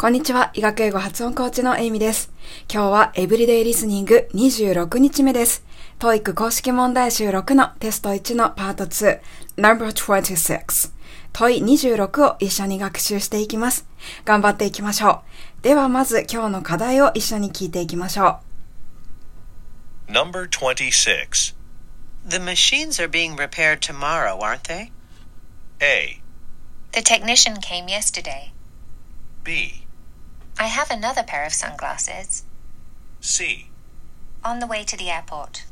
こんにちは、医学英語発音コーチのエイミです。今日はエブリデイリスニング26日目です。TOEIC 公式問題集6のテスト1のパート2、No.26。問い26を一緒に学習していきます。頑張っていきましょう。ではまず今日の課題を一緒に聞いていきましょう。No.26 The machines are being repaired tomorrow, aren't they? A. The technician came yesterday. B. I have another pair of sunglasses. C. On the way to the airport.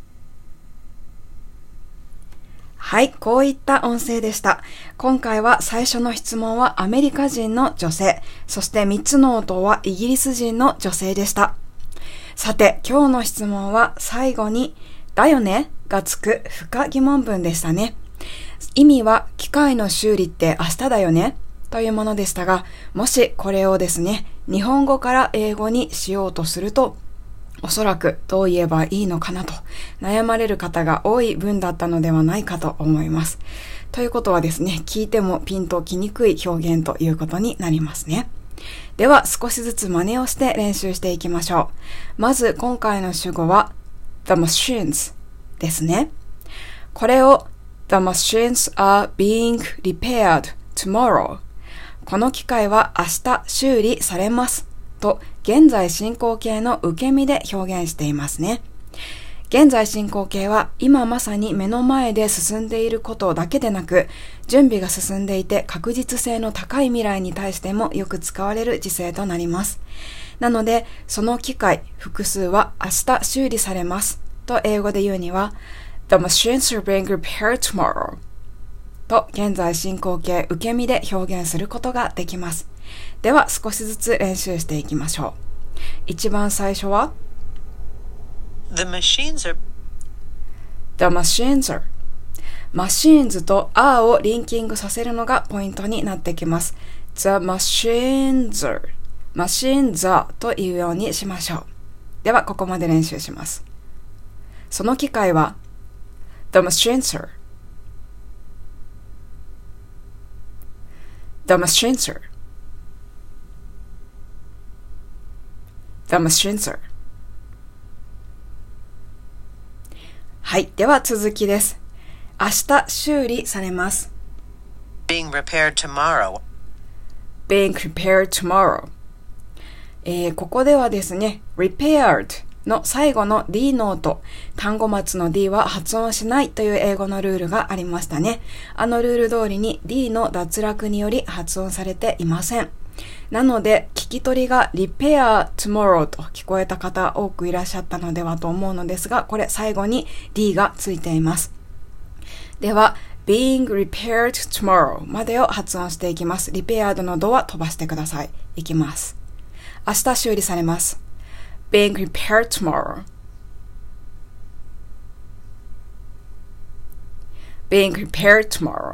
はい、こういった音声でした。今回は最初の質問はアメリカ人の女性、そして3つの応答はイギリス人の女性でした。さて、今日の質問は最後にだよねがつく不可疑問文でしたね。意味は機械の修理って明日だよねというものでしたが、もしこれをですね、日本語から英語にしようとすると、おそらくどう言えばいいのかなと悩まれる方が多い文だったのではないかと思います。ということはですね、聞いてもピンときにくい表現ということになりますね。では少しずつ真似をして練習していきましょう。まず今回の主語は The machines ですね。これを The machines are being repaired tomorrow。この機械は明日修理されますと現在進行形の受け身で表現していますね。現在進行形は今まさに目の前で進んでいることだけでなく、準備が進んでいて確実性の高い未来に対してもよく使われる時制となります。なので、その機械、複数は明日修理されますと英語で言うには The machines are being repaired tomorrowと現在進行形受け身で表現することができます。では少しずつ練習していきましょう。一番最初は The machines are The machines are machines と are をリンキングさせるのがポイントになってきます。The machines are machines are というようにしましょう。ではここまで練習します。その機械は The machines are The machines are The machines are はい、では続きです。明日修理されます。 being repaired tomorrow. being repaired tomorrow。ここではですね、repaired の最後の D の音、単語末の D は発音しないという英語のルールがありましたね。あのルール通りに D の脱落により発音されていません。なので、聞き取りが repair tomorrow と聞こえた方多くいらっしゃったのではと思うのですが、これ最後に D がついています。では、being repaired tomorrow までを発音していきます。repaired のドは飛ばしてください。いきます。明日修理されます。being repaired tomorrow. being repaired tomorrow.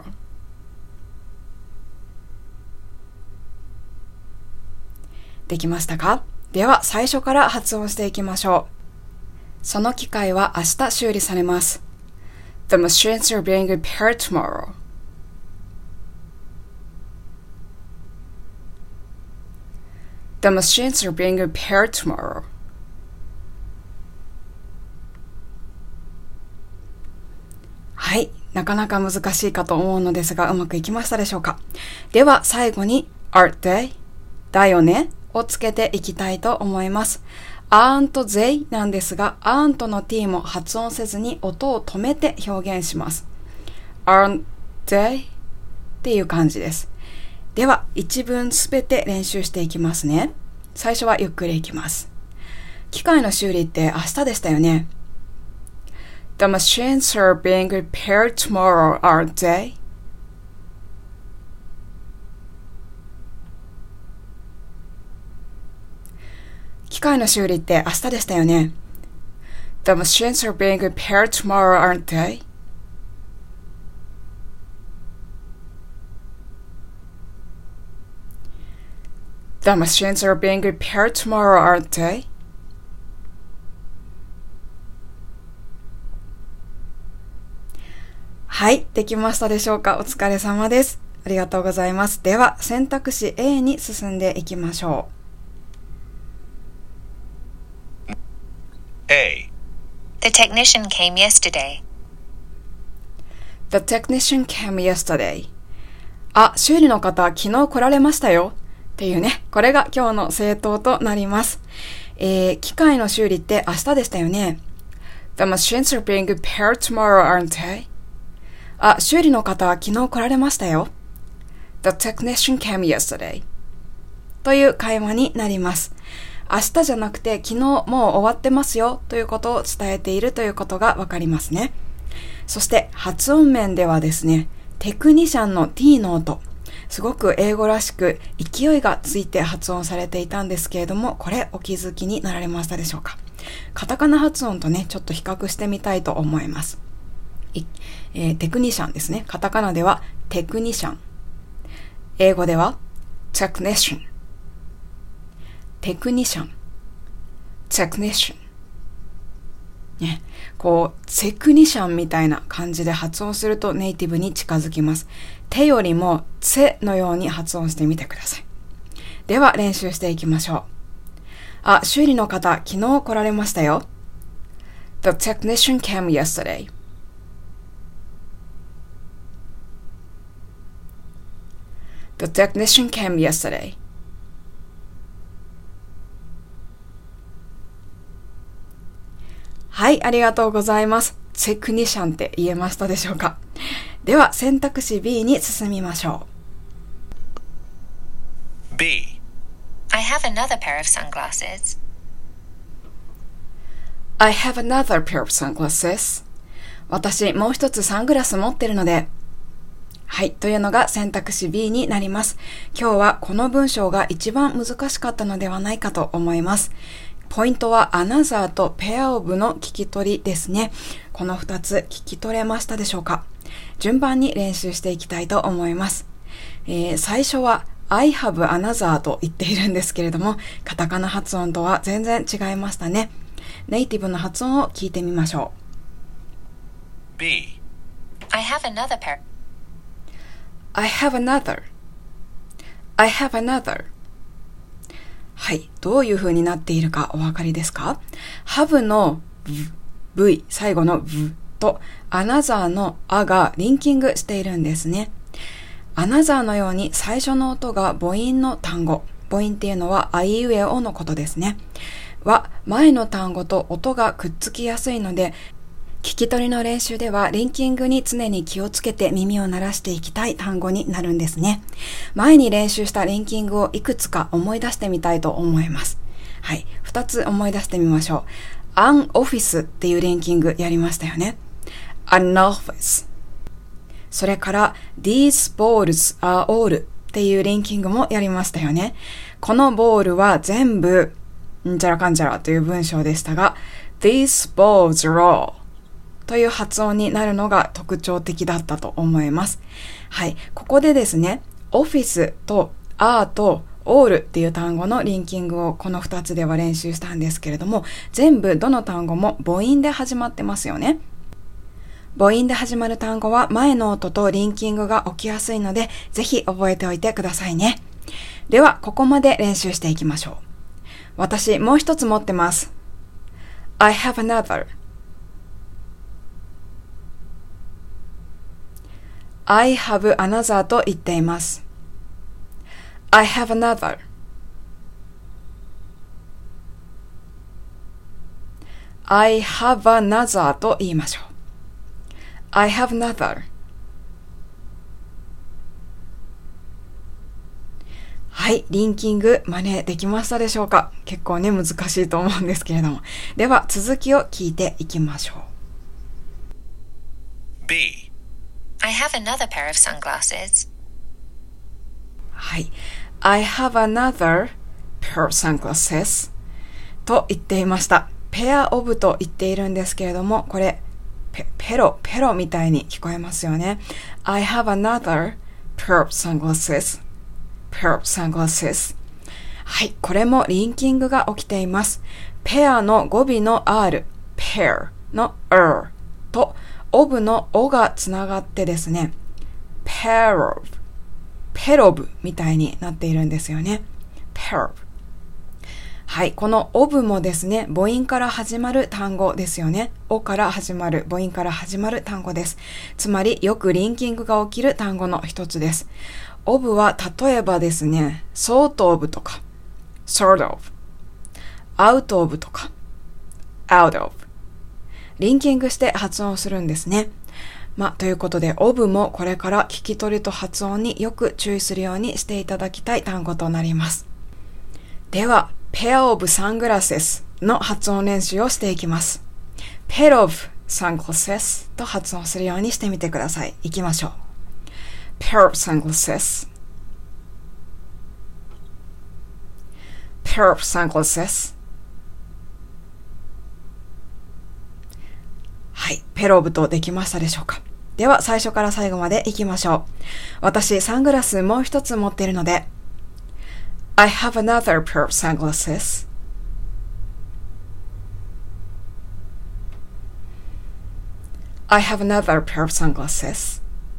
できましたか？では最初から発音していきましょう。その機械は明日修理されます。The machines are being repaired tomorrow. The machines are being repaired tomorrow. はい、なかなか難しいかと思うのですが、うまくいきましたでしょうか？では最後に aren't they? だよねをつけていきたいと思います。aren't they なんですが、aren't の t も発音せずに音を止めて表現します。aren't they? っていう感じです。では一文すべて練習していきますね。最初はゆっくりいきます。機械の修理って明日でしたよね。The machines are being repaired tomorrow, aren't they? 機械の修理って明日でしたよね。The machines are being repaired tomorrow, aren't they? The machines are being repaired tomorrow, aren't they? はい、できましたでしょうか？お疲れ様です。ありがとうございます。では、選択肢 A に進んでいきましょ A. The technician came yesterday. The technician came yesterday. あ、修理の方昨日来られましたよ。っていうね、これが今日の正答となります。機械の修理って明日でしたよね。The machines are being repaired tomorrow, aren't they? あ、修理の方昨日来られましたよ。The technician came yesterday. という会話になります。明日じゃなくて昨日もう終わってますよということを伝えているということがわかりますね。そして発音面ではですね、テクニシャンの T の音、すごく英語らしく勢いがついて発音されていたんですけれども、これお気づきになられましたでしょうか。カタカナ発音とね、ちょっと比較してみたいと思います。テクニシャンですね。カタカナではテクニシャン。英語ではテクニシャン。テクニシャン。テクニシャン。ね、こう、テクニシャンみたいな感じで発音するとネイティブに近づきます。手よりもツのように発音してみてください。では練習していきましょう。あ、修理の方、昨日来られましたよ。The technician came yesterday. The technician came yesterday. はい、ありがとうございます。テクニシャンって言えましたでしょうか。では選択肢 B に進みましょう。B. I have another pair of sunglasses. I have another pair of sunglasses. 私もう一つサングラス持ってるので。はい、というのが選択肢 B になります。今日はこの文章が一番難しかったのではないかと思います。ポイントは another と pair of の聞き取りですね。この2つ聞き取れましたでしょうか。順番に練習していきたいと思います。最初は I have another と言っているんですけれども、カタカナ発音とは全然違いましたね。ネイティブの発音を聞いてみましょう。B. I have another pair. I have another. I have another. はい。どういう風になっているかお分かりですか？ have の V、最後の V と another のあがリンキングしているんですね。another のように最初の音が母音の単語。母音っていうのはあいうえおのことですね。は前の単語と音がくっつきやすいので、聞き取りの練習ではリンキングに常に気をつけて耳を鳴らしていきたい単語になるんですね。前に練習したリンキングをいくつか思い出してみたいと思います。はい。2つ思い出してみましょう。an office っていうリンキングやりましたよね。an office。それから these balls are all っていうリンキングもやりましたよね。このボールは全部んちゃらかんちゃらという文章でしたが、these balls are allという発音になるのが特徴的だったと思います。はい。ここでですね、オフィスとareとall っていう単語のリンキングをこの2つでは練習したんですけれども、全部どの単語も母音で始まってますよね。母音で始まる単語は前の音とリンキングが起きやすいので、ぜひ覚えておいてくださいね。では、ここまで練習していきましょう。私、もう一つ持ってます。I have another.I have another と言っています。I have another. I have another と言いましょう。I have another. はい、リンキング真似できましたでしょうか？結構ね、難しいと思うんですけれども。では、続きを聞いていきましょう。 B. I have another pair of sunglasses. はい。I have another pair of sunglasses と言っていました。pair of と言っているんですけれども、これ、ペロみたいに聞こえますよね。I have another pair of sunglasses. pair of sunglasses. はい。これもリンキングが起きています。ペアの語尾の R、pair の R とオブのおがつながってですね、ペロブみたいになっているんですよね。ペロブ。 はい、この of もですね、母音から始まる単語ですよね。おから始まる、母音から始まる単語です。つまり、よくリンキングが起きる単語の一つです。of は例えばですね、sort of とか、sort of、out of とか、out of。リンキングして発音するんですね。ということで、of もこれから聞き取りと発音によく注意するようにしていただきたい単語となります。では、pair of sunglasses の発音練習をしていきます。pair of sunglasses と発音するようにしてみてください。いきましょう。pair of sunglasses pair of sunglasses。 はい、ペロブとできましたでしょうか。では最初から最後までいきましょう。私サングラスもう一つ持っているので、I have another pair of sunglasses. I have another pair of sunglasses.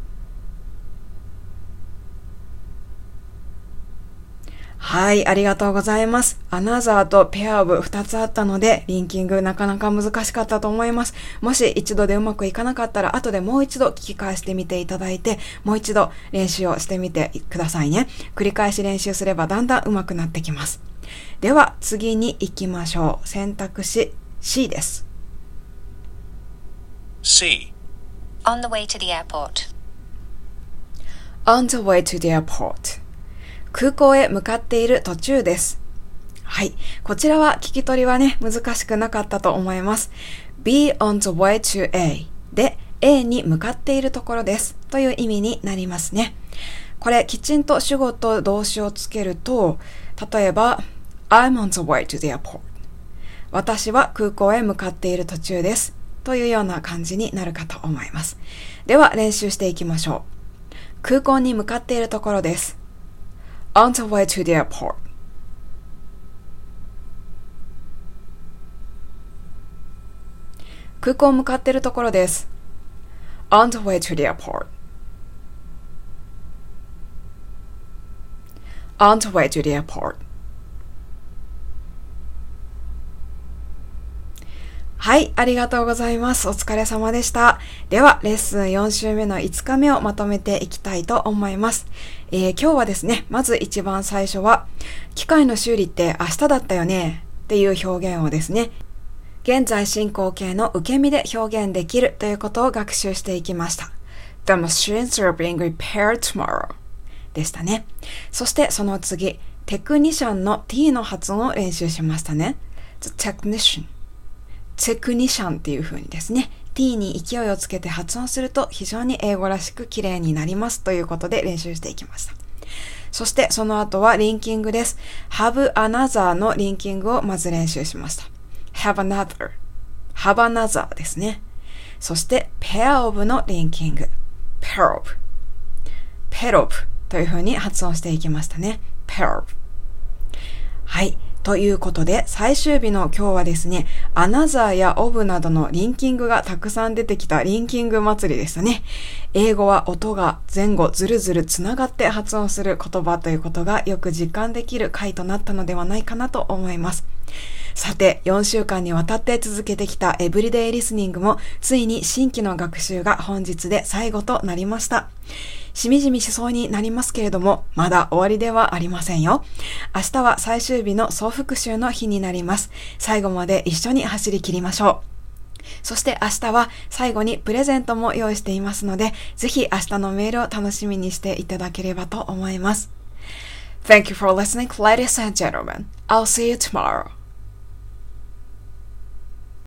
はい、ありがとうございます。another と pair of 2つあったので、リンキングなかなか難しかったと思います。もし一度でうまくいかなかったら、後でもう一度聞き返してみていただいて、もう一度練習をしてみてくださいね。繰り返し練習すればだんだんうまくなってきます。では、次に行きましょう。選択肢 C です。 C. On the way to the airport. On the way to the airport. 空港へ向かっている途中です。はい。こちらは聞き取りはね、難しくなかったと思います。be on the way to A で A に向かっているところですという意味になりますね。これきちんと主語と動詞をつけると、例えば I'm on the way to the airport。私は空港へ向かっている途中ですというような感じになるかと思います。では練習していきましょう。空港に向かっているところです。On the way to the airport. 空港向かっているところです。On the way to the airport. On the way to the airport. はい、ありがとうございます。お疲れ様でした。では、レッスン4週目の5日目をまとめていきたいと思います。今日はですね、まず一番最初は、機械の修理って明日だったよねっていう表現をですね、現在進行形の受け身で表現できるということを学習していきました。The machines are being repaired tomorrow でしたね。そしてその次、テクニシャンの T の発音を練習しましたね。The technician。テクニシャンっていう風にですね、T に勢いをつけて発音すると非常に英語らしく綺麗になりますということで練習していきました。そしてその後はリンキングです。have another のリンキングをまず練習しました。have another。have another ですね。そして pair of のリンキング。pair of。pair of という風に発音していきましたね。pair of。はい。ということで、最終日の今日はですね、another や of などのリンキングがたくさん出てきたリンキング祭りでしたね。英語は音が前後ずるずるつながって発音する言葉ということがよく実感できる回となったのではないかなと思います。さて、4週間にわたって続けてきたエブリデイリスニングもついに新規の学習が本日で最後となりました。しみじみしそうになりますけれども、まだ終わりではありませんよ。明日は最終日の総復習の日になります。最後まで一緒に走り切りましょう。そして明日は最後にプレゼントも用意していますので、ぜひ明日のメールを楽しみにしていただければと思います。Thank you for listening, ladies and gentlemen. I'll see you tomorrow.